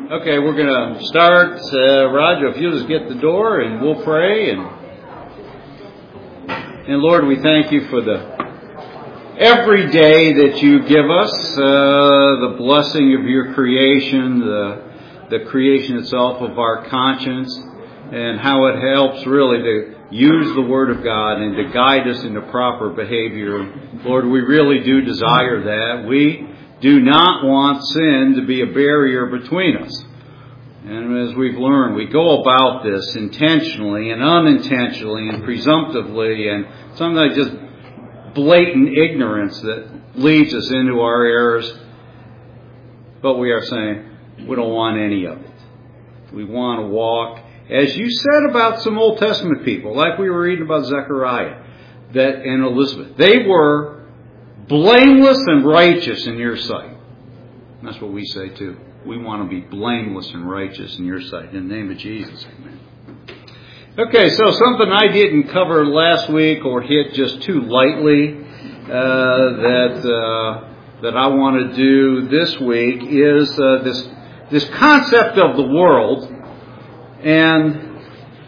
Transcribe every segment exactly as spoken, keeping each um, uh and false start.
Okay, we're going to start. Uh, Roger, if you'll just get the door and we'll pray. And, and Lord, we thank you for the every day that you give us, uh, the blessing of your creation, the, the creation itself of our conscience, and how it helps really to use the Word of God and to guide us into proper behavior. Lord, we really do desire that. We do not want sin to be a barrier between us. And as we've learned, we go about this intentionally and unintentionally and presumptively, and sometimes just blatant ignorance that leads us into our errors. But we are saying we don't want any of it. We want to walk, as you said about some Old Testament people, like we were reading about Zechariah that and Elizabeth. They were blameless and righteous in your sight. And that's what we say too. We want to be blameless and righteous in your sight. In the name of Jesus, amen. Okay, so something I didn't cover last week or hit just too lightly uh, that uh, that I want to do this week is uh, this this concept of the world. And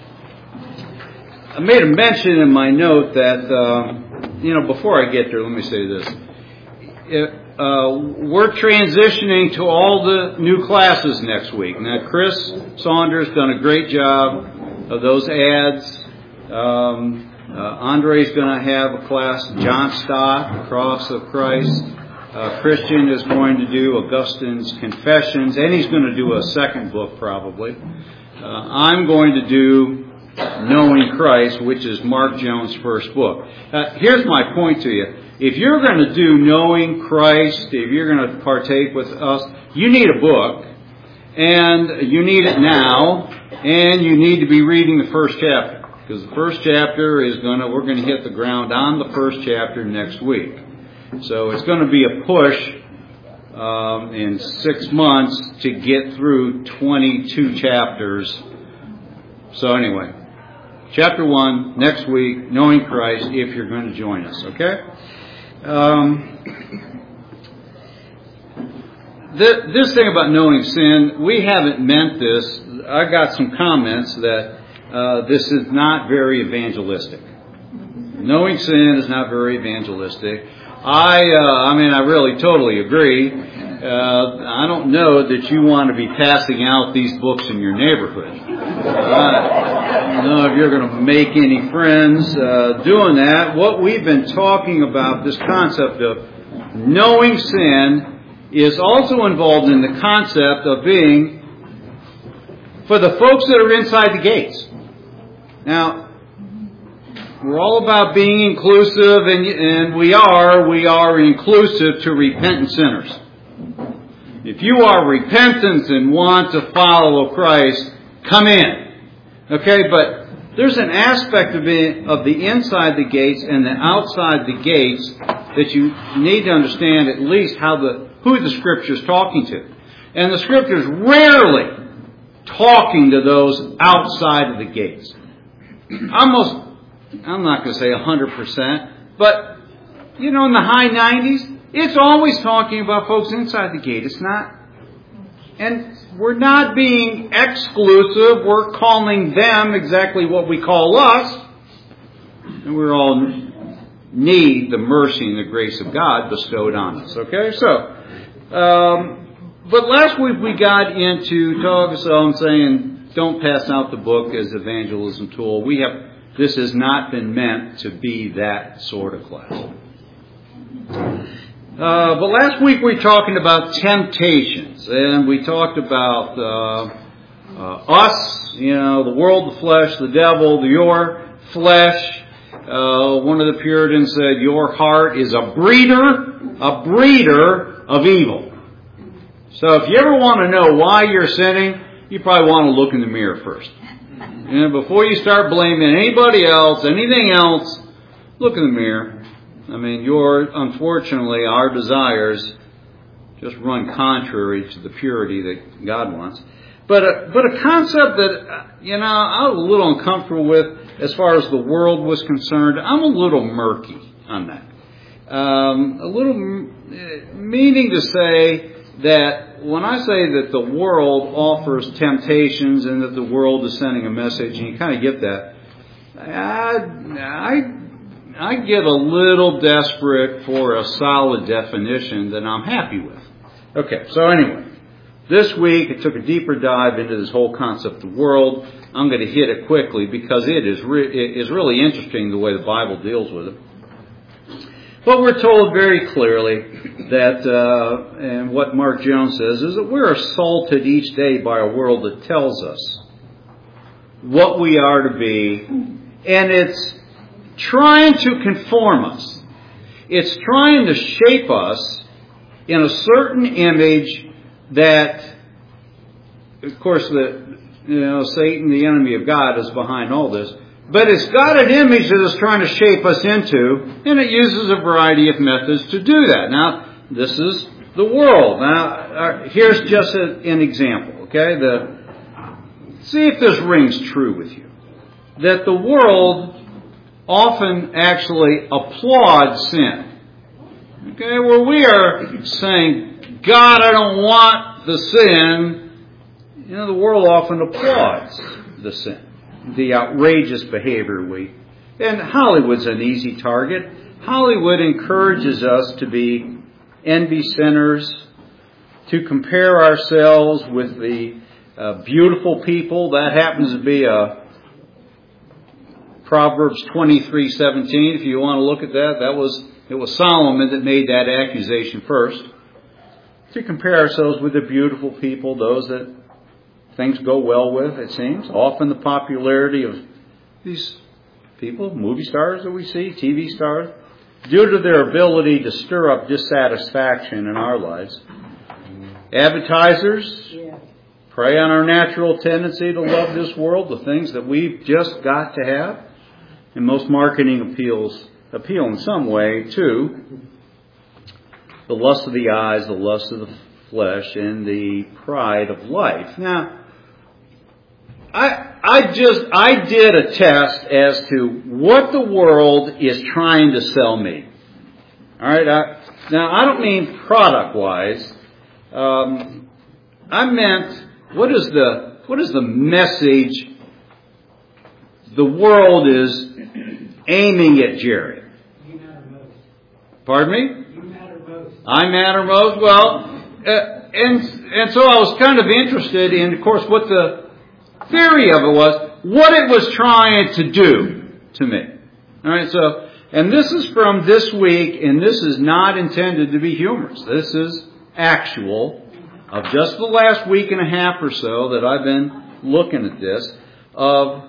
I made a mention in my note that, uh, you know, before I get there, let me say this. It, uh, we're transitioning to all the new classes next week. Now, Chris Saunders done a great job of those ads. Um, uh, Andre's going to have a class, John Stott, Cross of Christ. Uh, Christian is going to do Augustine's Confessions, and he's going to do a second book probably. Uh, I'm going to do Knowing Christ, which is Mark Jones' first book. Uh, here's my point to you. If you're going to do Knowing Christ, if you're going to partake with us, you need a book, and you need it now, and you need to be reading the first chapter, because the first chapter is going to, we're going to hit the ground on the first chapter next week. So it's going to be a push um, in six months to get through twenty-two chapters. So anyway, chapter one, next week, Knowing Christ, if you're going to join us, okay? Um, th- this thing about knowing sin, we haven't meant this. I got some comments that uh, this is not very evangelistic. Knowing sin is not very evangelistic. I, uh, I mean, I really totally agree. Uh, I don't know that you want to be passing out these books in your neighborhood. I don't know if you're going to make any friends uh, doing that. What we've been talking about, this concept of knowing sin, is also involved in the concept of being for the folks that are inside the gates. Now, we're all about being inclusive, and, and we are. We are inclusive to repentant sinners. If you are repentant and want to follow Christ, come in. Okay, but there's an aspect of, being, of the inside the gates and the outside the gates that you need to understand at least how the who the Scripture's talking to. And the Scripture's rarely talking to those outside of the gates. Almost, I'm not going to say one hundred percent, but, you know, in the high nineties, it's always talking about folks inside the gate. It's not. And we're not being exclusive. We're calling them exactly what we call us. And we all need the mercy and the grace of God bestowed on us. Okay? So, um, but last week we got into talk, so I'm saying don't pass out the book as evangelism tool. We have, this has not been meant to be that sort of class. Uh, but last week we were talking about temptations, and we talked about uh, uh, us, you know, the world, the flesh, the devil, the your flesh. Uh, one of the Puritans said, your heart is a breeder, a breeder of evil. So if you ever want to know why you're sinning, you probably want to look in the mirror first. You know, before you start blaming anybody else, anything else, look in the mirror. I mean, your, unfortunately, our desires just run contrary to the purity that God wants. But a, but a concept that, you know, I was a little uncomfortable with as far as the world was concerned. I'm a little murky on that. Um, a little, meaning to say that when I say that the world offers temptations and that the world is sending a message, and you kind of get that, I, I, I get a little desperate for a solid definition that I'm happy with. Okay, so anyway, this week I took a deeper dive into this whole concept of world. I'm going to hit it quickly because it is, re- it is really interesting the way the Bible deals with it. But we're told very clearly that, uh, and what Mark Jones says, is that we're assaulted each day by a world that tells us what we are to be, and it's trying to conform us. It's trying to shape us in a certain image that, of course, the you know Satan, the enemy of God, is behind all this. But it's got an image that it's trying to shape us into, and it uses a variety of methods to do that. Now, this is the world. Now, uh, here's just a, an example, okay? The, see if this rings true with you. That the world often actually applauds sin. Okay, where we are saying, God, I don't want the sin, you know, the world often applauds the sin. The outrageous behavior we... And Hollywood's an easy target. Hollywood encourages us to be envy sinners, to compare ourselves with the uh, beautiful people. That happens to be a Proverbs twenty-three seventeen. If you want to look at that, that was it was Solomon that made that accusation first. To compare ourselves with the beautiful people, those that things go well with, it seems. Often the popularity of these people, movie stars that we see, T V stars, due to their ability to stir up dissatisfaction in our lives. Advertisers prey on our natural tendency to love this world, the things that we've just got to have. And most marketing appeals appeal in some way to the lust of the eyes, the lust of the flesh, and the pride of life. Now, I I just I did a test as to what the world is trying to sell me. All right. I, now I don't mean product wise. Um, I meant what is the what is the message the world is aiming at Jerry? You matter most. Pardon me? You matter most. I matter most. Well, uh, and and so I was kind of interested in, of course, what the theory of it was, what it was trying to do to me. All right, so, and this is from this week, and this is not intended to be humorous. This is actual of just the last week and a half or so that I've been looking at this. Of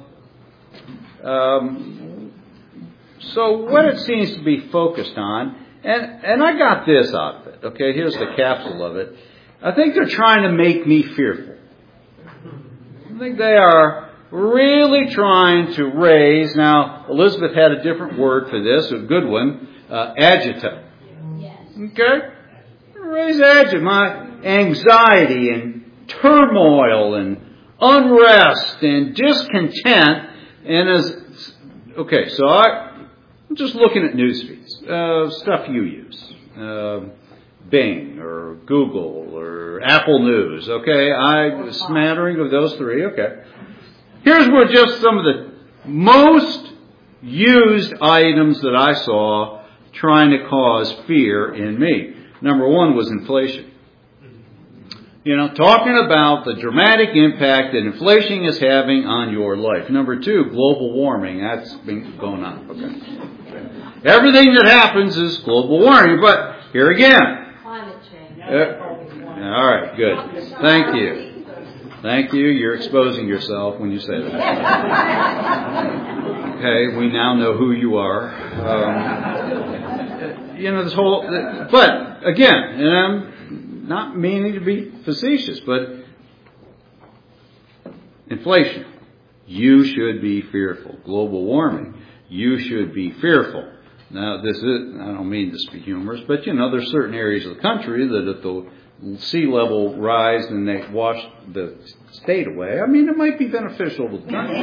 um, so what it seems to be focused on, and and I got this out of it. Okay, here's the capsule of it. I think they're trying to make me fearful. I think they are really trying to raise, now Elizabeth had a different word for this, a good one, uh, agitate. Yes. Okay? Raise agitate, my anxiety and turmoil and unrest and discontent. And as, okay, so I, I'm just looking at news feeds, uh, stuff you use. Uh, Bing or Google or Apple News, okay? I smattering of those three, okay. Here's where just some of the most used items that I saw trying to cause fear in me. Number one was inflation. You know, talking about the dramatic impact that inflation is having on your life. Number two, global warming. That's been going on, okay. Everything that happens is global warming, but here again, Climate change. Uh, all right, good. Thank you. Thank you. You're exposing yourself when you say that. Okay, we now know who you are. Um, you know, this whole... But, again, and I'm not meaning to be facetious, but inflation, you should be fearful. Global warming, you should be fearful. Now, this is, I don't mean this to be humorous, but, you know, there's certain areas of the country that if the sea level rise and they wash the state away, I mean, it might be beneficial to the country.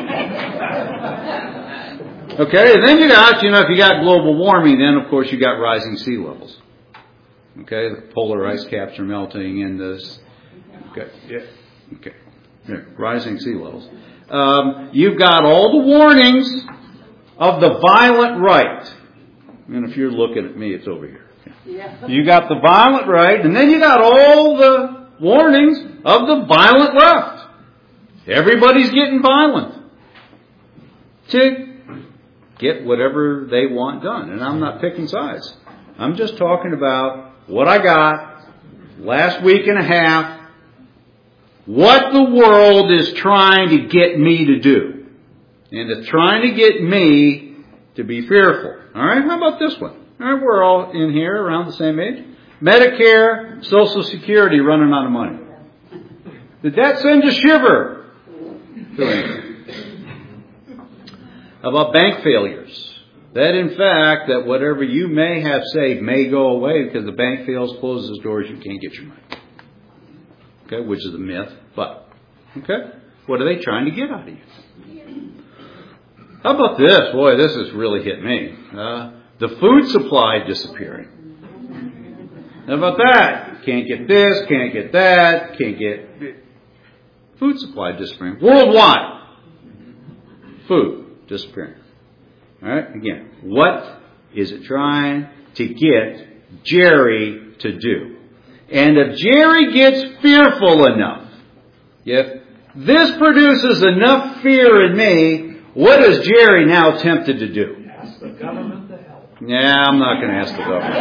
Okay, and then you got, you know, if you got global warming, then, of course, you got rising sea levels. Okay, the polar ice caps are melting and the Okay. Yeah. Okay. Yeah. Rising sea levels. Um, you've got all the warnings of the violent right. And if you're looking at me, it's over here. Yeah. You got the violent right, and then you got all the warnings of the violent left. Everybody's getting violent to get whatever they want done. And I'm not picking sides. I'm just talking about what I got last week and a half, what the world is trying to get me to do. And it's trying to get me to be fearful. All right, how about this one? All right, we're all in here around the same age. Medicare, Social Security running out of money. Did that send a shiver to anyone? How about bank failures? That in fact, that whatever you may have saved may go away because the bank fails, closes its doors, you can't get your money. Okay, which is a myth, but, okay, what are they trying to get out of you? How about this? Boy, this has really hit me. Uh, the food supply disappearing. How about that? Can't get this, can't get that, can't get... Food supply disappearing. Worldwide. Food disappearing. All right, again, what is it trying to get Jerry to do? And if Jerry gets fearful enough, if this produces enough fear in me, what is Jerry now tempted to do? Ask the government to help. Yeah, I'm not going to ask the government.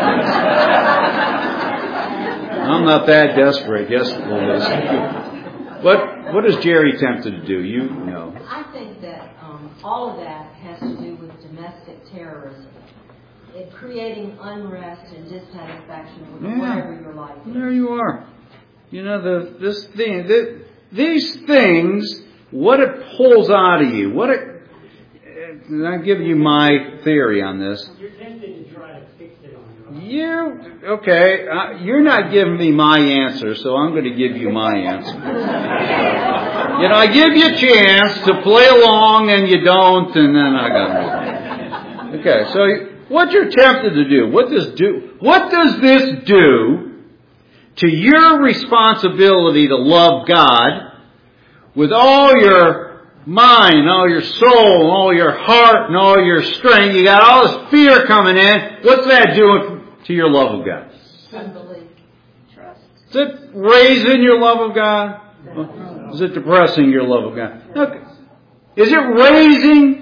I'm not that desperate. Yes, Liz. What What is Jerry tempted to do? You know. I think that um, all of that has to do with domestic terrorism. It creating unrest and dissatisfaction with Yeah. whatever your life is. There you are. You know, the this thing, the, these things, what it pulls out of you, what it. And I'll give you my theory on this. You're tempted to try to fix it on your own. You okay? Uh, you're not giving me my answer, so I'm going to give you my answer. You know, I give you a chance to play along, and you don't, and then I got it. Okay, so. What you're tempted to do, what does do, what does this do to your responsibility to love God with all your mind, all your soul, all your heart, and all your strength? You got all this fear coming in. What's that doing to your love of God? Unbelief. Trust. Is it raising your love of God? Or is it depressing your love of God? Okay. Is it raising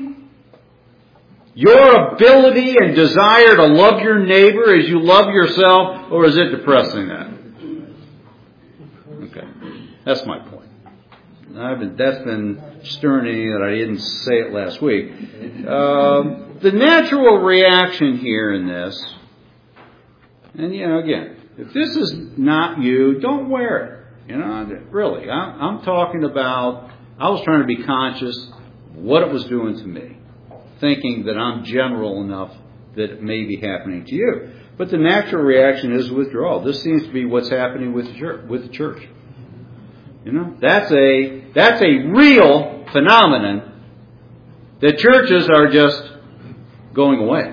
your ability and desire to love your neighbor as you love yourself, or is it depressing that? Okay, that's my point. I've been, that's been stirring in me that I didn't say it last week. Um, the natural reaction here in this, and you know, again, if this is not you, don't wear it. You know, really, I'm, I'm talking about. I was trying to be conscious of what it was doing to me, thinking that I'm general enough that it may be happening to you. But the natural reaction is withdrawal. This seems to be what's happening with the church. With the church. You know, that's a that's a real phenomenon that churches are just going away.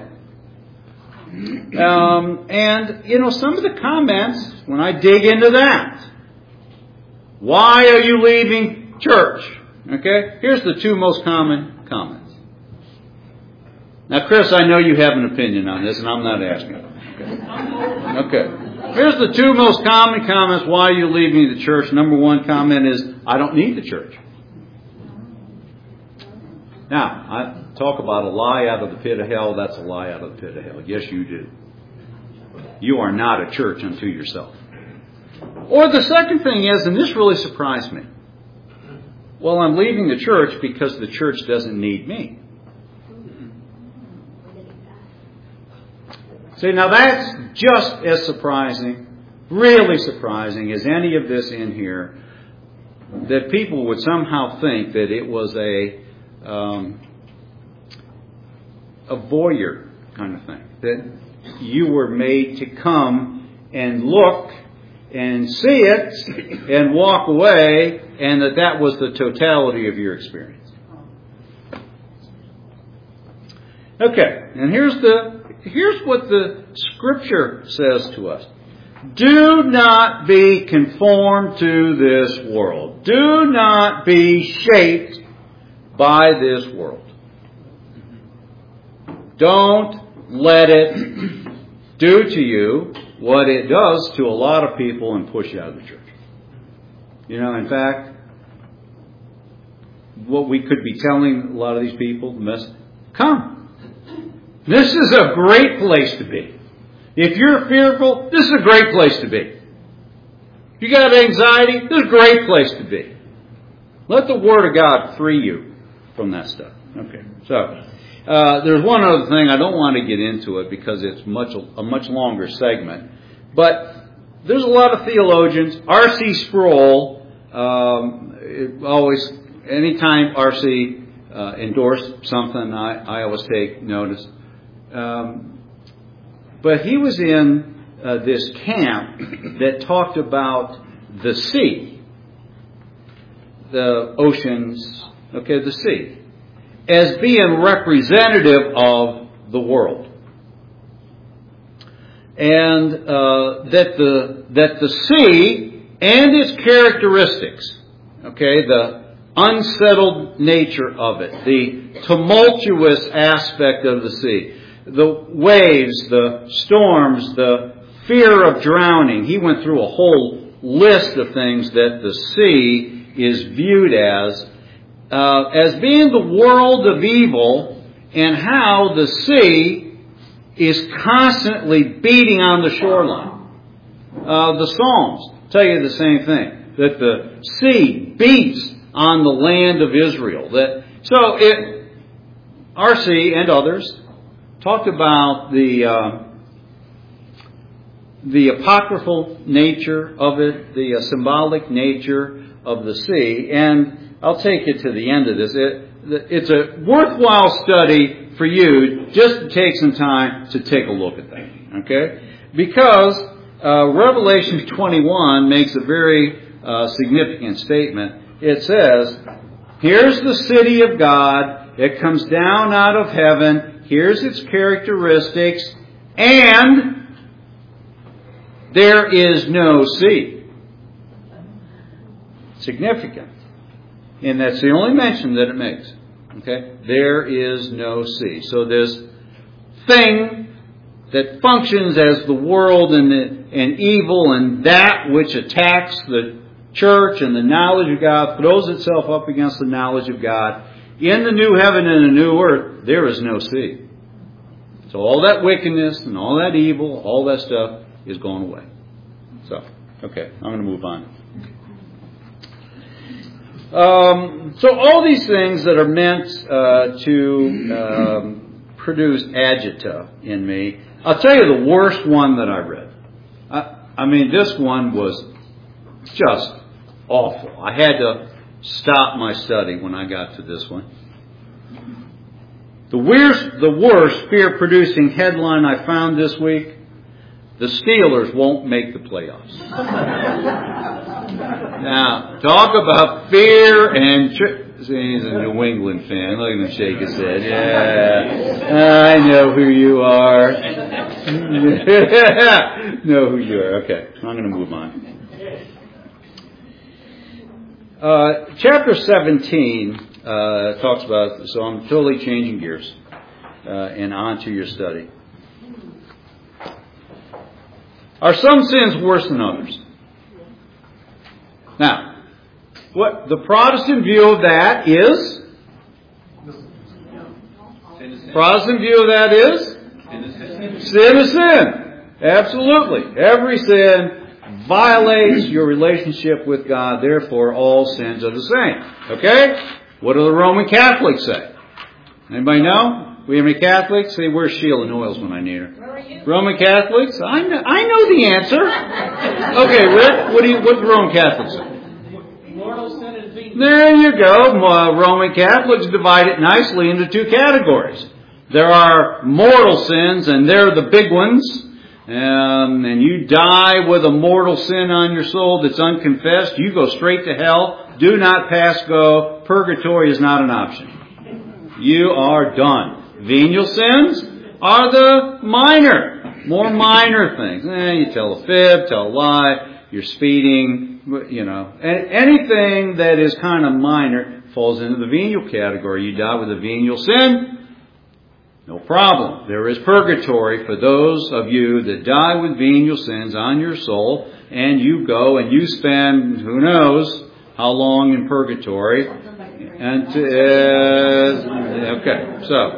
Um, and, you know, some of the comments, when I dig into that, why are you leaving church? Okay, here's the two most common comments. Now, Chris, I know you have an opinion on this, and I'm not asking. Okay. Okay. Here's the two most common comments why you're leaving the church. Number one comment is, I don't need the church. Now, I talk about a lie out of the pit of hell. That's a lie out of the pit of hell. Yes, you do. You are not a church unto yourself. Or the second thing is, and this really surprised me. Well, I'm leaving the church because the church doesn't need me. See, now that's just as surprising, really surprising as any of this in here, that people would somehow think that it was a um, a voyeur kind of thing, that you were made to come and look and see it and walk away, and that that was the totality of your experience. Okay, and here's the Here's what the Scripture says to us. Do not be conformed to this world. Do not be shaped by this world. Don't let it do to you what it does to a lot of people and push you out of the church. You know, in fact, what we could be telling a lot of these people, come. This is a great place to be. If you're fearful, this is a great place to be. If you got anxiety, this is a great place to be. Let the Word of God free you from that stuff. Okay, so uh, there's one other thing. I don't want to get into it because it's much a much longer segment. But there's a lot of theologians. R C Sproul, um, it always, anytime R C uh, endorsed something, I, I always take notice. Um, But he was in uh, this camp that talked about the sea, the oceans, okay, the sea, as being representative of the world. And uh, that the that the sea and its characteristics, okay, the unsettled nature of it, the tumultuous aspect of the sea, the waves, the storms, the fear of drowning. He went through a whole list of things that the sea is viewed as, uh, as being the world of evil, and how the sea is constantly beating on the shoreline. Uh, the Psalms tell you the same thing, that the sea beats on the land of Israel. That so it, R C and others talked about the uh, the apocryphal nature of it, the uh, symbolic nature of the sea, and I'll take it to the end of this. It, it's a worthwhile study for you just to take some time to take a look at that, okay? Because uh, Revelation twenty-one makes a very uh, significant statement. It says, "Here's the city of God. It comes down out of heaven. Here's its characteristics, and there is no sea." Significant. And that's the only mention that it makes. Okay? There is no sea. So this thing that functions as the world and, the, and evil and that which attacks the church and the knowledge of God, throws itself up against the knowledge of God, in the new heaven and the new earth, there is no sea. So all that wickedness and all that evil, all that stuff is going away. So, okay, I'm going to move on. Um, so all these things that are meant uh, to um, produce agita in me, I'll tell you the worst one that I read. I, I mean, this one was just awful. I had to stop my study when I got to this one. The worst, the worst fear-producing headline I found this week: the Steelers won't make the playoffs. Now, talk about fear and... Tri- See, he's a New England fan. Look at him shake his head. Yeah, I know who you are. Know who you are. Okay, I'm going to move on. Uh, chapter seventeen uh, talks about, so I'm totally changing gears uh, and on to your study. Are some sins worse than others? Now, what the Protestant view of that is? Protestant view of that is? Sin is sin. Absolutely. Every sin violates your relationship with God. Therefore, all sins are the same. Okay? What do the Roman Catholics say? Anybody know? We have any Catholics? Say, where's Sheila Noyles when I need her? Where are you? Roman Catholics? I know, I know the answer. Okay, Rick, what do you, what do Roman Catholics say? Mortal sin is being... There you go. Uh, Roman Catholics divide it nicely into two categories. There are mortal sins, and they're the big ones. Um, and you die with a mortal sin on your soul that's unconfessed. You go straight to hell. Do not pass go. Purgatory is not an option. You are done. Venial sins are the minor. More minor things. Eh, you tell a fib, tell a lie, you're speeding, you know. Anything that is kind of minor falls into the venial category. You die with a venial sin, no problem. There is purgatory for those of you that die with venial sins on your soul, and you go and you spend, who knows, how long in purgatory. And uh, okay, so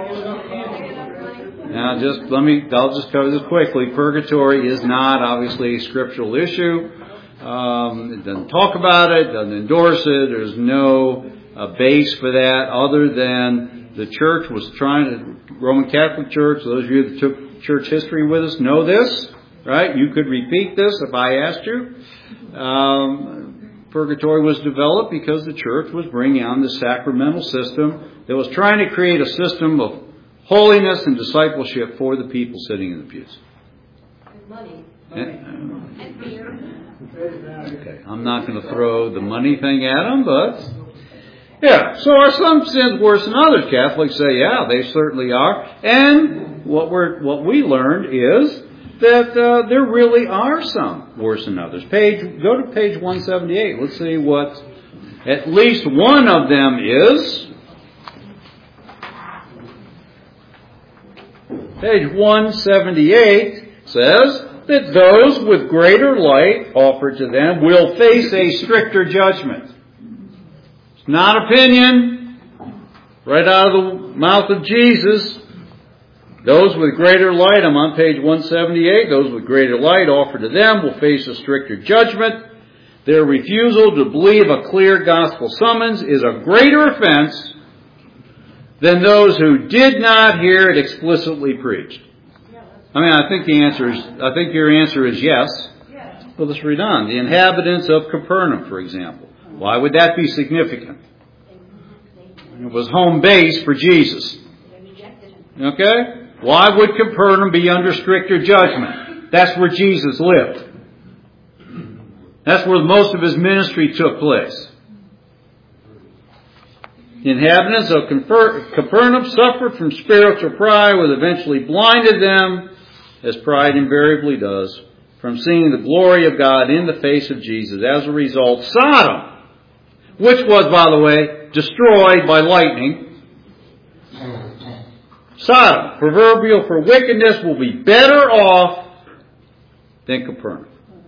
now just let me, I'll just cover this quickly. Purgatory is not obviously a scriptural issue. Um, it doesn't talk about it, doesn't endorse it. There's no uh, base for that other than the church was trying to, Roman Catholic Church, those of you that took church history with us know this, right? You could repeat this if I asked you. Um, purgatory was developed because the church was bringing on the sacramental system that was trying to create a system of holiness and discipleship for the people sitting in the pews. And money. And, And fear. okay, I'm not going to throw the money thing at them, but yeah. So are some sins worse than others? Catholics say, yeah, they certainly are. And what we're what we learned is that uh, there really are some worse than others. Page, go to page one seventy-eight. Let's see what at least one of them is. Page one seventy-eight says that those with greater light offered to them will face a stricter judgment. It's not opinion. Right out of the mouth of Jesus. Those with greater light, I'm on page one seventy-eight, those with greater light offered to them will face a stricter judgment. Their refusal to believe a clear gospel summons is a greater offense than those who did not hear it explicitly preached. I mean, I think the answer is, I think your answer is yes. Well, let's read on. The inhabitants of Capernaum, for example. Why would that be significant? It was home base for Jesus. Okay? Why would Capernaum be under stricter judgment? That's where Jesus lived. That's where most of his ministry took place. The inhabitants of Capernaum suffered from spiritual pride, which eventually blinded them, as pride invariably does, from seeing the glory of God in the face of Jesus. As a result, Sodom, which was, by the way, destroyed by lightning, Sodom, proverbial for wickedness, will be better off than Capernaum.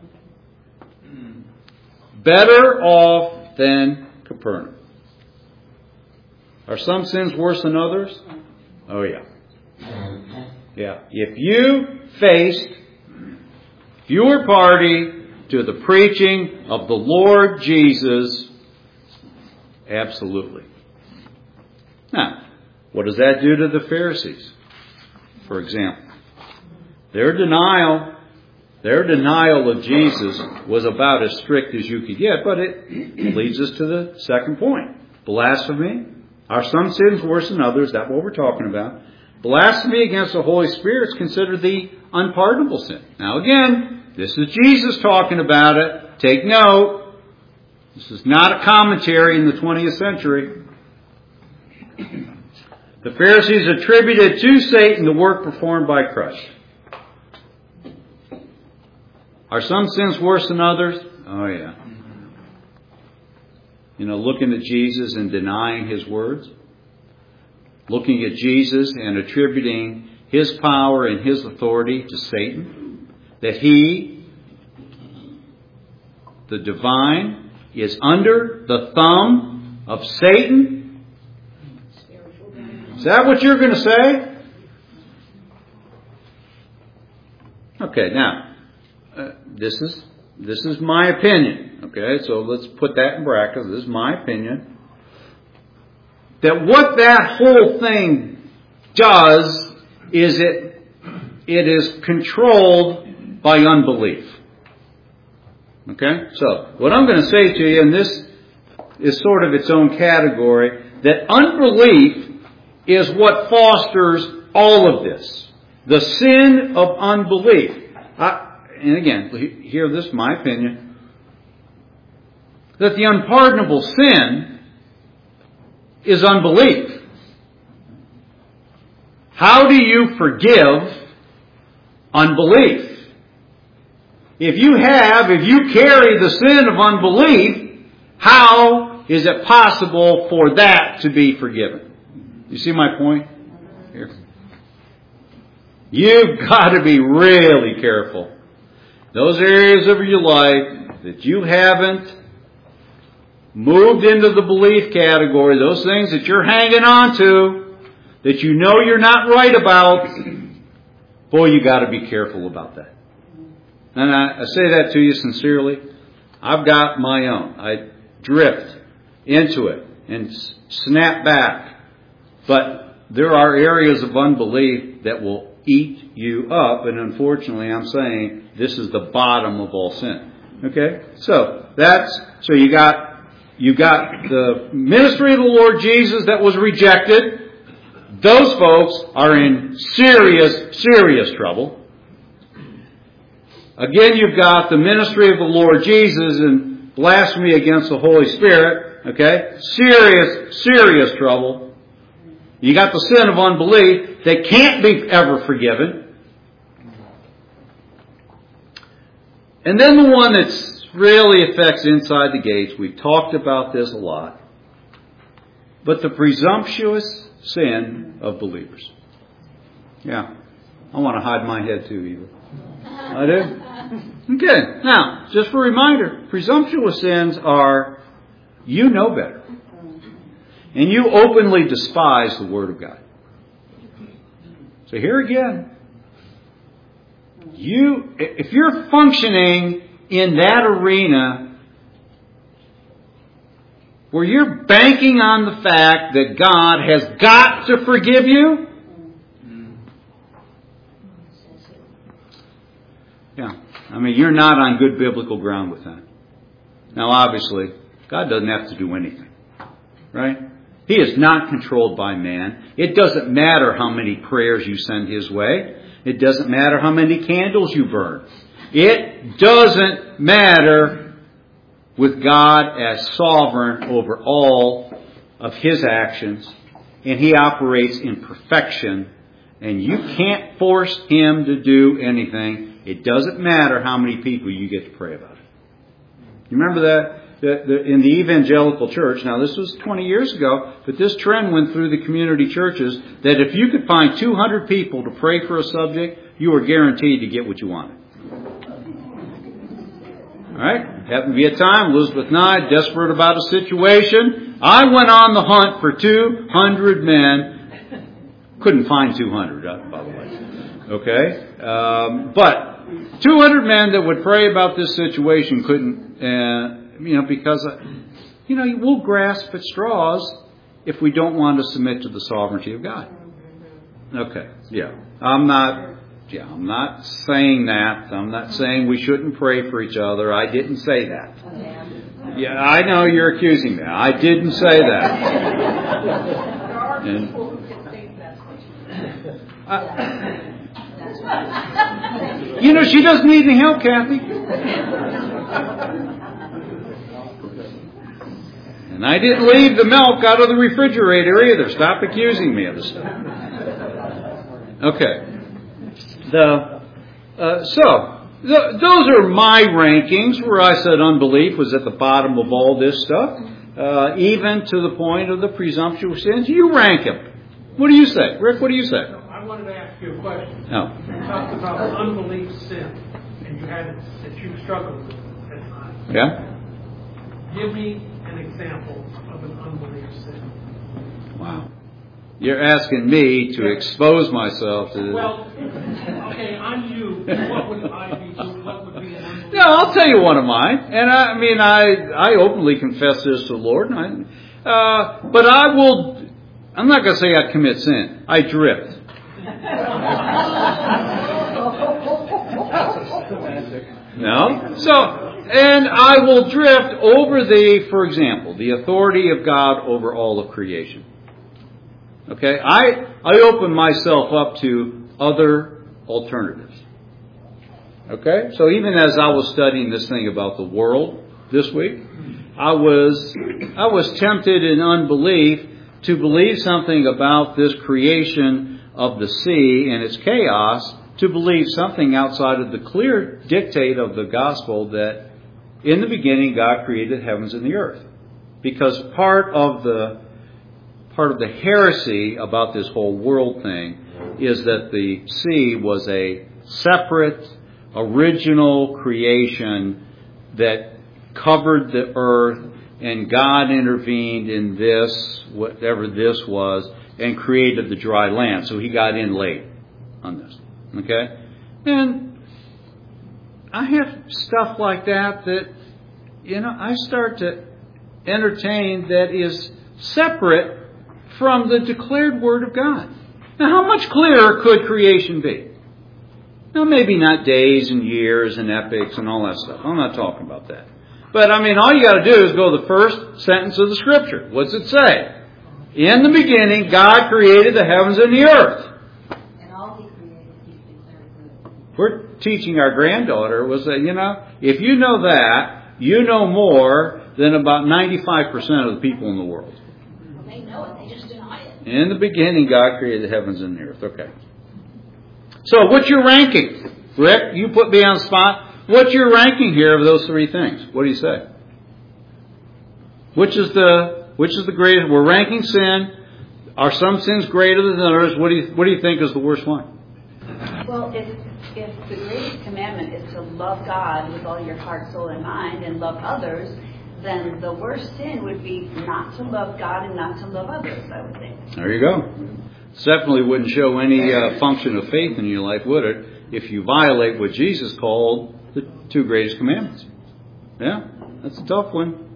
Better off than Capernaum. Are some sins worse than others? Oh, yeah. Yeah. If you faced, if you were party to the preaching of the Lord Jesus, absolutely. Now, what does that do to the Pharisees, for example? Their denial, their denial of Jesus was about as strict as you could get, but it leads us to the second point. Blasphemy. Are some sins worse than others? That's what we're talking about. Blasphemy against the Holy Spirit is considered the unpardonable sin. Now again, this is Jesus talking about it. Take note. This is not a commentary in the twentieth century. The Pharisees attributed to Satan the work performed by Christ. Are some sins worse than others? Oh yeah. You know, looking at Jesus and denying his words. Looking at Jesus and attributing his power and his authority to Satan. That he, the divine, is under the thumb of Satan. Is that what you're going to say? Okay, now, uh, this is this is my opinion. Okay, so let's put that in brackets. This is my opinion. That what that whole thing does is it it is controlled by unbelief. Okay, so what I'm going to say to you, and this is sort of its own category, that unbelief is what fosters all of this. The sin of unbelief. I, and again, here, this is my opinion, that the unpardonable sin is unbelief. How do you forgive unbelief. If you have, if you carry the sin of unbelief, how is it possible for that to be forgiven? You see my point? Here. You've got to be really careful. Those areas of your life that you haven't moved into the belief category, those things that you're hanging on to, that you know you're not right about, boy, you got to be careful about that. And I, I say that to you sincerely. I've got my own. I drift into it and snap back. But there are areas of unbelief that will eat you up. And unfortunately, I'm saying this is the bottom of all sin. Okay? So that's, so you got, you got the ministry of the Lord Jesus that was rejected. Those folks are in serious, serious trouble. Again, you've got the ministry of the Lord Jesus and blasphemy against the Holy Spirit. Okay? Serious, serious trouble. You got the sin of unbelief that can't be ever forgiven. And then the one that really affects inside the gates. We've talked about this a lot. But the presumptuous sin of believers. Yeah. I want to hide my head too, even. I do? Okay. Now, just for a reminder, presumptuous sins are, you know better. And you openly despise the Word of God. So here again, you, if you're functioning in that arena where you're banking on the fact that God has got to forgive you, yeah, I mean, you're not on good biblical ground with that. Now, obviously, God doesn't have to do anything, right? He is not controlled by man. It doesn't matter how many prayers you send His way. It doesn't matter how many candles you burn. It doesn't matter with God as sovereign over all of His actions. And He operates in perfection. And you can't force Him to do anything. It doesn't matter how many people you get to pray about it. You remember that? The, the, in the evangelical church, now this was twenty years ago, but this trend went through the community churches that if you could find two hundred people to pray for a subject, you were guaranteed to get what you wanted. Alright? Happened to be a time, Elizabeth Nye, desperate about a situation. I went on the hunt for two hundred men. Couldn't find two hundred, by the way. Okay? Um, but two hundred men that would pray about this situation couldn't... Uh, You know, because, uh, you know, we'll grasp at straws if we don't want to submit to the sovereignty of God. Okay, yeah. I'm not, yeah, I'm not saying that. I'm not saying we shouldn't pray for each other. I didn't say that. Yeah, I know you're accusing me. I didn't say that. There are And, people who can think that's what uh, you know, she doesn't need any help, Kathy. And I didn't leave the milk out of the refrigerator either. Stop accusing me of this stuff. Okay. The uh, so the, those are my rankings where I said unbelief was at the bottom of all this stuff, uh, even to the point of the presumptuous sins. You rank them. What do you say, Rick? What do you say? I wanted to ask you a question. No. You talked about unbelief sin, and you had that you struggled with at times. Yeah. Give me an example of an unbelief sin. Wow. You're asking me to expose myself to... Well, okay, on you, what would I be doing? What would be an unbelief? No, I'll tell you one of mine. And I, I mean, I, I openly confess this to the Lord. And I, uh, but I will... I'm not going to say I commit sin. I drift. No? So... And I will drift over the, for example, the authority of God over all of creation. Okay? I, I open myself up to other alternatives. Okay? So even as I was studying this thing about the world this week, I was, I was tempted in unbelief to believe something about this creation of the sea and its chaos to believe something outside of the clear dictate of the gospel that in the beginning God created the heavens and the earth. Because part of the part of the heresy about this whole world thing is that the sea was a separate, original creation that covered the earth, and God intervened in this, whatever this was, and created the dry land. So He got in late on this. Okay? And I have stuff like that that, you know, I start to entertain that is separate from the declared Word of God. Now, how much clearer could creation be? Now, maybe not days and years and epics and all that stuff. I'm not talking about that. But, I mean, all you got to do is go to the first sentence of the Scripture. What's it say? In the beginning, God created the heavens and the earth. And all He created, He declared good. We're teaching our granddaughter was that, you know, if you know that, you know more than about ninety-five percent of the people in the world. Well, they know it. They just deny it. In the beginning, God created the heavens and the earth. Okay. So, what's your ranking? Rick, you put me on the spot. What's your ranking here of those three things? What do you say? Which is the which is the greatest? We're ranking sin. Are some sins greater than others? What do you what do you think is the worst one? Well, if if the greatest commandment is to love God with all your heart, soul, and mind, and love others, then the worst sin would be not to love God and not to love others, I would think. There you go. Definitely wouldn't show any uh, function of faith in your life, would it? If you violate what Jesus called the two greatest commandments. Yeah, that's a tough one.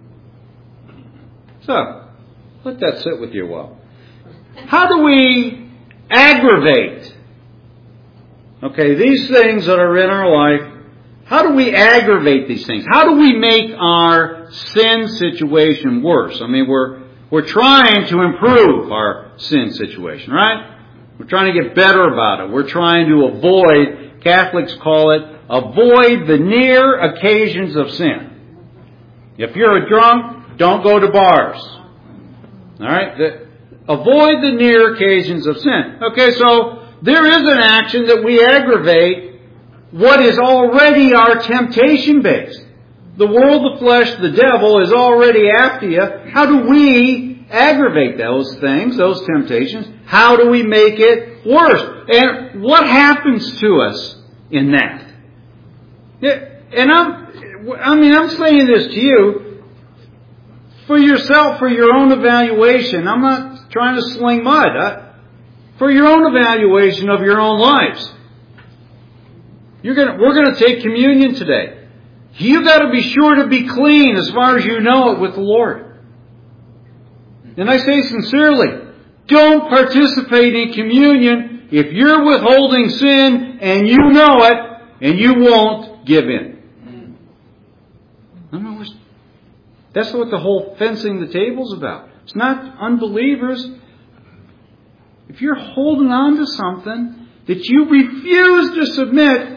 So, let that sit with you a while. How do we aggravate? Okay, these things that are in our life, how do we aggravate these things? How do we make our sin situation worse? I mean, we're we're trying to improve our sin situation, right? We're trying to get better about it. We're trying to avoid, Catholics call it, avoid the near occasions of sin. If you're a drunk, don't go to bars. All right? The, avoid the near occasions of sin. Okay, so there is an action that we aggravate what is already our temptation base. The world, the flesh, the devil is already after you. How do we aggravate those things, those temptations? How do we make it worse? And what happens to us in that? And I'm, I mean, I'm saying this to you for yourself, for your own evaluation. I'm not trying to sling mud. Huh? For your own evaluation of your own lives. You're gonna, we're going to take communion today. You've got to be sure to be clean as far as you know it with the Lord. And I say sincerely, don't participate in communion if you're withholding sin and you know it and you won't give in. I don't know, that's what the whole fencing the table's about. It's not unbelievers. If you're holding on to something that you refuse to submit.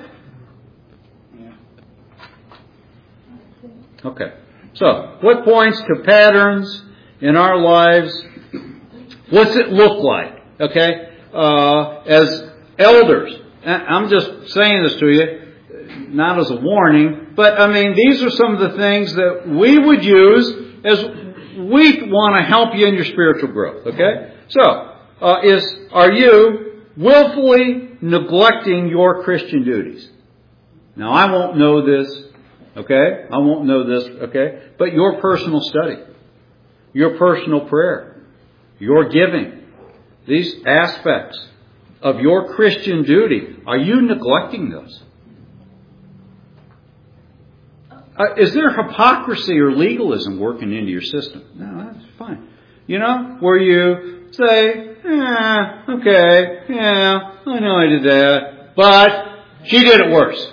Okay. So, what points to patterns in our lives? What's it look like? Okay? Uh, as elders. I'm just saying this to you, not as a warning, but I mean, these are some of the things that we would use as we want to help you in your spiritual growth. Okay? So, uh, is, are you willfully neglecting your Christian duties? Now, I won't know this. Okay? I won't know this, okay? But your personal study, your personal prayer, your giving, these aspects of your Christian duty, are you neglecting those? Uh, is there hypocrisy or legalism working into your system? No, that's fine. You know, where you say, eh, okay, yeah, I know I did that, but she did it worse.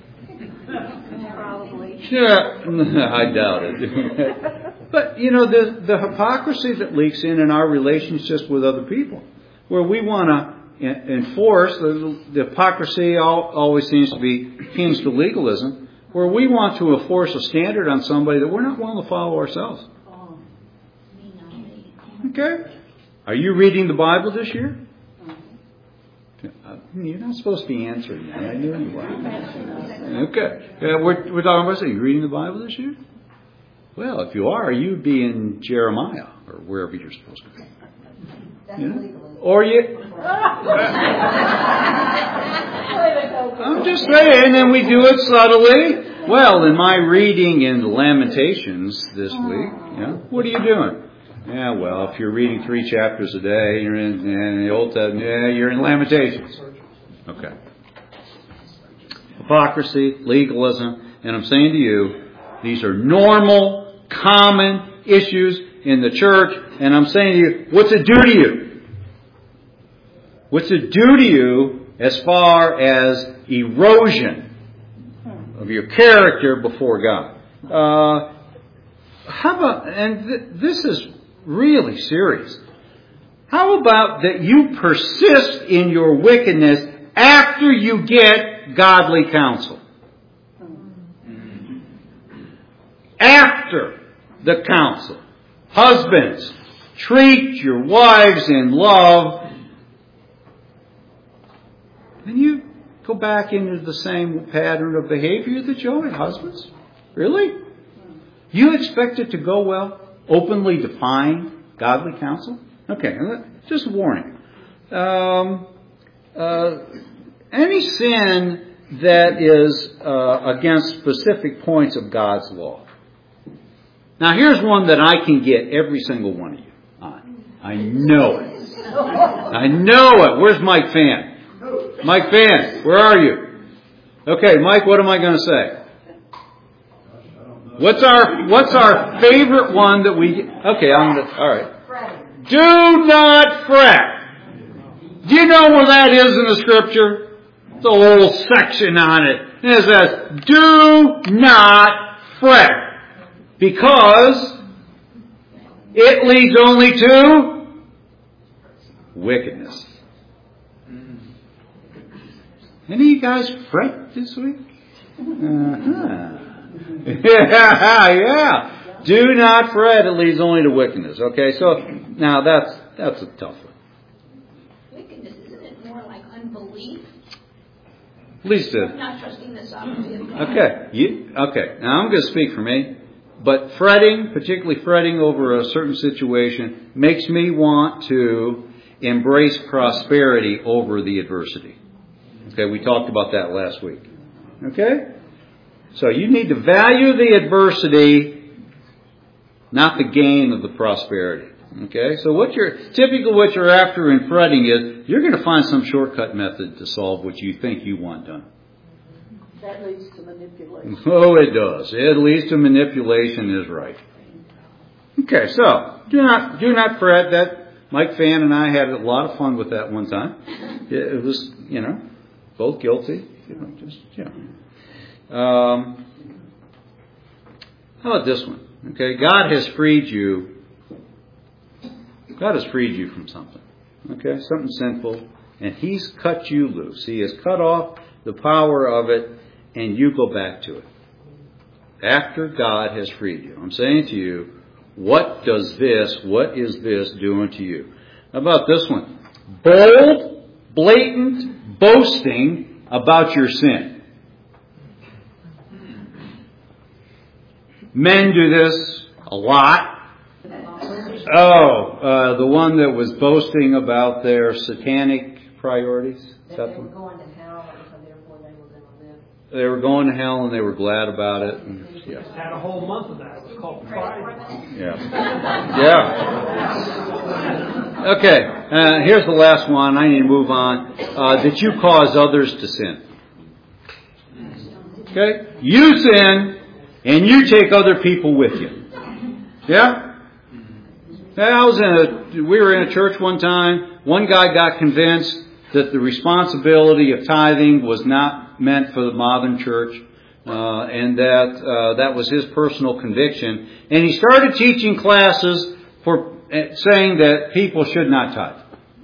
Yeah, I doubt it. But, you know, the, the hypocrisy that leaks in in our relationships with other people, where we want to enforce, the, the hypocrisy always seems to be akin to legalism, where we want to enforce a standard on somebody that we're not willing to follow ourselves. Okay? Are you reading the Bible this year? You're not supposed to be answering that. I knew you were. Okay. Uh, we're, we're talking about, are you reading the Bible this year? Well, if you are, you'd be in Jeremiah or wherever you're supposed to be. That's You know? legally. Or you... I'm just saying, and we do it subtly. Well, in my reading in the Lamentations this week, you know, what are you doing? Yeah, well, if you're reading three chapters a day, you're in, in the Old Testament, yeah, you're in Lamentations. Okay. Hypocrisy, legalism, and I'm saying to you, these are normal, common issues in the church, and I'm saying to you, what's it do to you? What's it do to you as far as erosion of your character before God? Uh, how about, and th- this is really serious, how about that you persist in your wickedness after you get godly counsel? After the counsel. Husbands, treat your wives in love. And you go back into the same pattern of behavior that you had, husbands? Really? You expect it to go well? Openly define godly counsel? Okay, just a warning. Um, uh, any sin that is uh, against specific points of God's law. Now here's one that I can get every single one of you on. I know it. I know it. Where's Mike Fan? Mike Fan, where are you? Okay, Mike, what am I going to say? What's our What's our favorite one that we? Okay, I'm gonna. All right. Do not fret. Do you know where that is in the Scripture? It's a whole section on it. And it says, "Do not fret, because it leads only to wickedness." Any of you guys fret this week? Uh-huh. Yeah, yeah. Do not fret, it leads only to wickedness. Okay, so now that's that's a tough one. Wickedness, isn't it more like unbelief? Lisa. Not trusting the sovereignty of God. Okay, you, okay. Now I'm going to speak for me, but fretting, particularly fretting over a certain situation, makes me want to embrace prosperity over the adversity. Okay, we talked about that last week. Okay? So you need to value the adversity, not the gain of the prosperity. Okay? So what you're, typically what you're after in fretting is, you're going to find some shortcut method to solve what you think you want done. That leads to manipulation. Oh, it does. It leads to manipulation is right. Okay, so, do not, do not fret. That, Mike Fan and I had a lot of fun with that one time. It was, you know, both guilty. You know, just, you know. Um, how about this one? Okay, God has freed you. God has freed you from something. Okay, something sinful. And He's cut you loose. He has cut off the power of it, and you go back to it. After God has freed you. I'm saying to you, what does this, what is this doing to you? How about this one? Bold, blatant boasting about your sin. Men do this a lot. Oh, uh, the one that was boasting about their satanic priorities. That they were going to hell, and so therefore they were going to live. They were going to hell and they were glad about it. And, yeah. Had a whole month of that. It was called Pride. Yeah. Yeah. Okay. Uh, here's the last one. I need to move on. Uh, that you cause others to sin. Okay? You sin and you take other people with you. Yeah? I was in a, we were in a church one time. One guy got convinced that the responsibility of tithing was not meant for the modern church, uh, and that uh, that was his personal conviction. And he started teaching classes for uh, saying that people should not tithe.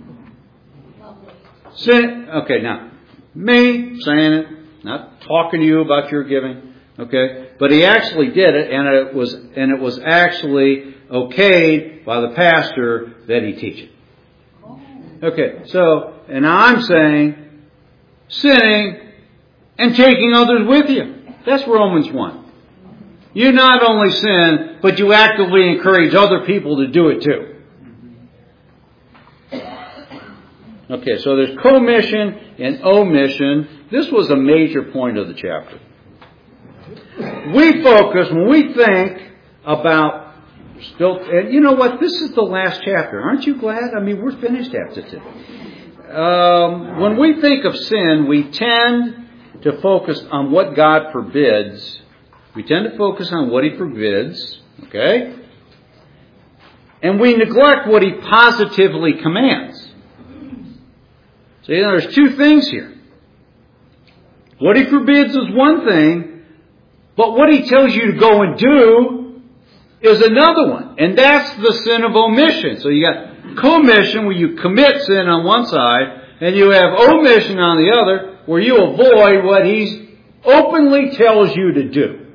Sin, okay, now, me saying it, not talking to you about your giving, okay, but he actually did it, and it was and it was actually okayed by the pastor that he teach it. Okay, so, and I'm saying, sinning, and taking others with you. That's Romans one. You not only sin, but you actively encourage other people to do it too. Okay, so there's commission and omission. This was a major point of the chapter. We focus, when we think about, still, and you know what, this is the last chapter. Aren't you glad? I mean, we're finished after today. Um, when we think of sin, we tend to focus on what God forbids. We tend to focus on what He forbids, okay? And we neglect what He positively commands. So, you know, there's two things here. What He forbids is one thing, but what He tells you to go and do is another one. And that's the sin of omission. So you got commission, where you commit sin on one side, and you have omission on the other, where you avoid what He openly tells you to do.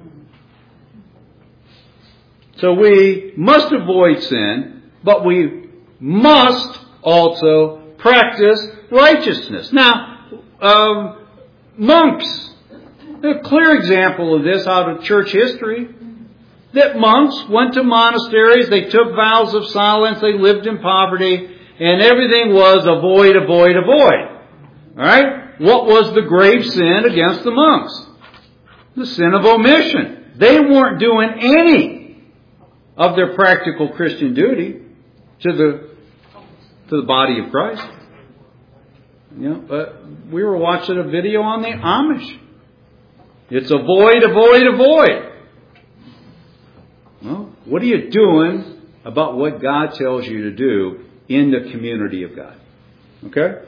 So we must avoid sin, but we must also practice righteousness. Now, um, monks, a clear example of this out of church history, that monks went to monasteries, they took vows of silence, they lived in poverty, and everything was avoid, avoid, avoid. Alright? What was the grave sin against the monks? The sin of omission. They weren't doing any of their practical Christian duty to the to the body of Christ. You know, but we were watching a video on the Amish. It's avoid, avoid, avoid. Well, what are you doing about what God tells you to do in the community of God? Okay?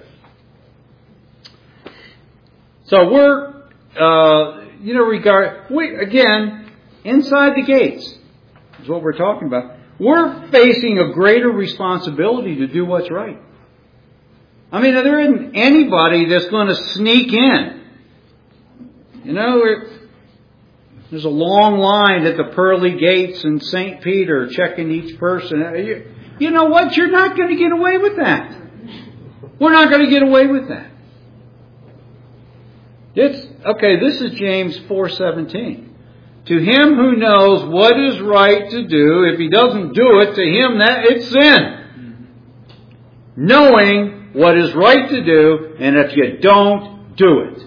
So we're, uh, you know, regard, we, again, inside the gates is what we're talking about. We're facing a greater responsibility to do what's right. I mean, there isn't anybody that's going to sneak in. You know, there's a long line at the pearly gates in Saint Peter checking each person. You, you know what? You're not going to get away with that. We're not going to get away with that. It's, okay, this is James four seventeen. To him who knows what is right to do, if he doesn't do it, to him that it's sin. Knowing what is right to do, and if you don't, do it.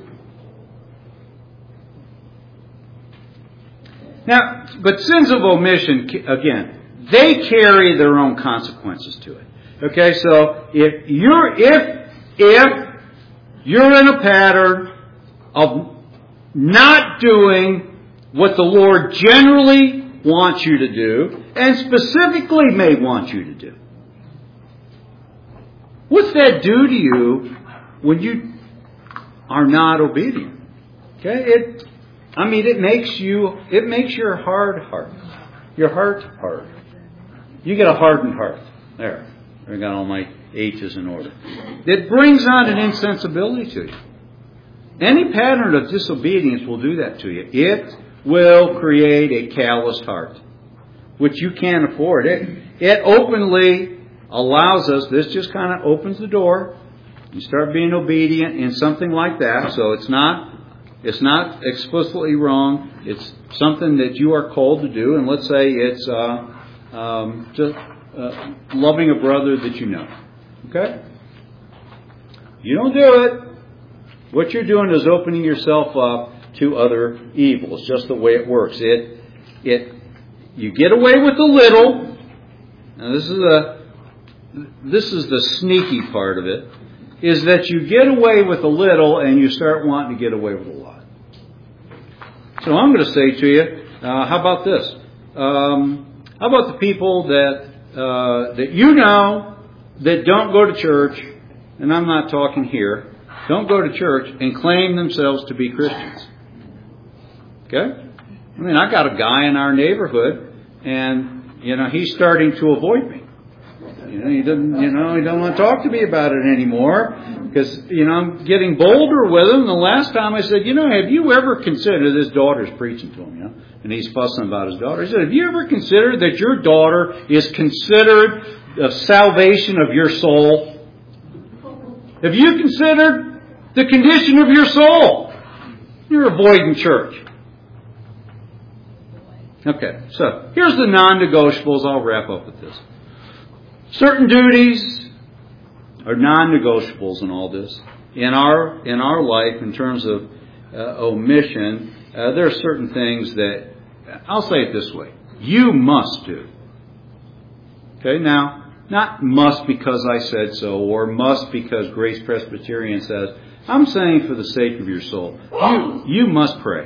Now, but sins of omission, again, they carry their own consequences to it. Okay, so if you're, if, if you're in a pattern of not doing what the Lord generally wants you to do, and specifically may want you to do, what's that do to you when you are not obedient? Okay, it, I mean, it makes you, it makes your hard heart, your heart hard. You get a hardened heart. There, I got all my H's in order. It brings on an insensibility to you. Any pattern of disobedience will do that to you. It will create a calloused heart, which you can't afford. It, it openly allows us, this just kind of opens the door. You start being obedient in something like that, so it's not, it's not explicitly wrong. It's something that you are called to do, and let's say it's uh, um, just uh, loving a brother that you know. Okay? You don't do it. What you're doing is opening yourself up to other evils, just the way it works. It, it, you get away with a little. Now this is a, this is the sneaky part of it, is that you get away with a little and you start wanting to get away with a lot. So I'm going to say to you, uh, how about this? Um, how about the people that uh, that you know that don't go to church, and I'm not talking here, don't go to church and claim themselves to be Christians. Okay? I mean, I got a guy in our neighborhood, and, you know, he's starting to avoid me. You know, he doesn't, you know, he doesn't want to talk to me about it anymore, because, you know, I'm getting bolder with him. The last time I said, you know, have you ever considered, his daughter's preaching to him, you know, and he's fussing about his daughter. He said, have you ever considered that your daughter is considered the salvation of your soul? Have you considered The condition of your soul. You're avoiding church. Okay, so here's the non-negotiables. I'll wrap up with this. Certain duties are non-negotiables in all this. In our in our life, in terms of uh, omission, uh, there are certain things that, I'll say it this way, you must do. Okay, now, not must because I said so, or must because Grace Presbyterian says. I'm saying for the sake of your soul. You, you must pray.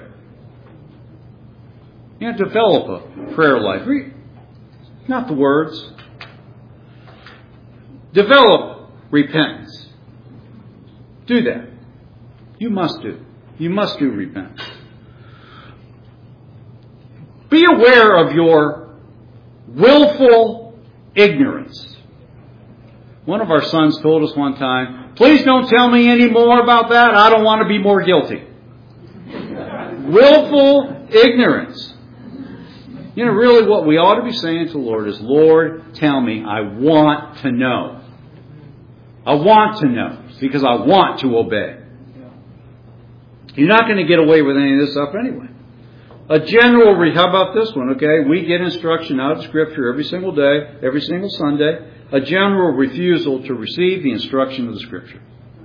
You have to develop a prayer life. Not the words. Develop repentance. Do that. You must do. You must do repentance. Be aware of your willful ignorance. One of our sons told us one time, please don't tell me any more about that. I don't want to be more guilty. Willful ignorance. You know, really what we ought to be saying to the Lord is, Lord, tell me. I want to know. I want to know because I want to obey. You're not going to get away with any of this stuff anyway. A general, re- how about this one, okay? We get instruction out of Scripture every single day, every single Sunday. A general refusal to receive the instruction of the Scripture.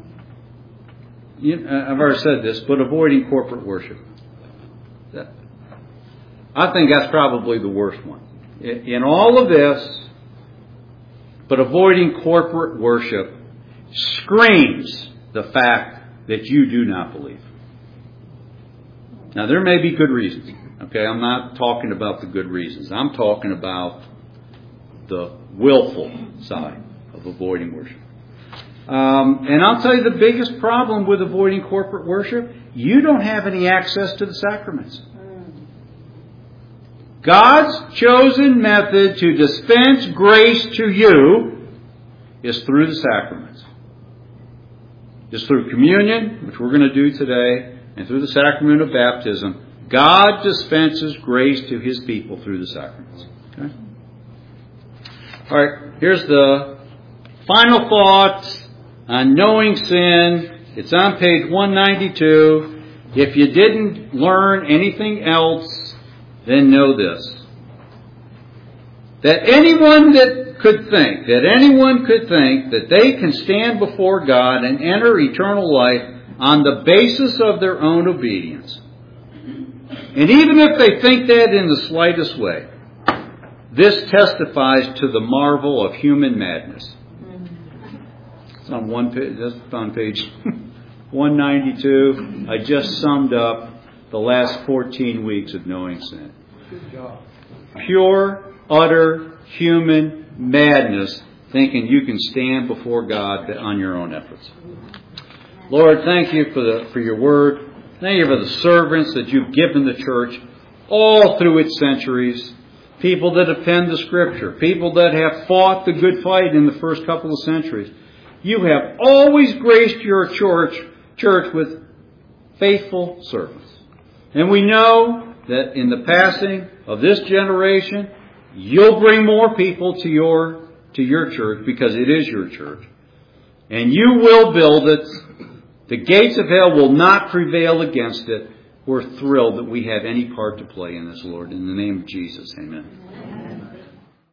You, I've already said this, but avoiding corporate worship. That, I think that's probably the worst one. In, in all of this, but avoiding corporate worship screams the fact that you do not believe. Now, there may be good reasons. Okay, I'm not talking about the good reasons. I'm talking about the willful side of avoiding worship. Um, and I'll tell you the biggest problem with avoiding corporate worship, you don't have any access to the sacraments. God's chosen method to dispense grace to you is through the sacraments. It's through communion, which we're going to do today, and through the sacrament of baptism. God dispenses grace to His people through the sacraments. Okay? All right, here's the final thought on knowing sin. It's on page one ninety-two. If you didn't learn anything else, then know this. That anyone that could think, that anyone could think that they can stand before God and enter eternal life on the basis of their own obedience. And even if they think that in the slightest way, this testifies to the marvel of human madness. It's on one page, that's on page one ninety-two. I just summed up the last fourteen weeks of knowing sin. Good job. Pure, utter, human madness, thinking you can stand before God on your own efforts. Lord, thank you for the for your word. Thank you for the servants that you've given the church all through its centuries. People that have penned the Scripture. People that have fought the good fight in the first couple of centuries. You have always graced your church, church with faithful servants. And we know that in the passing of this generation, you'll bring more people to your to your church because it is your church. And you will build it. The gates of hell will not prevail against it. We're thrilled that we have any part to play in this, Lord. In the name of Jesus, amen.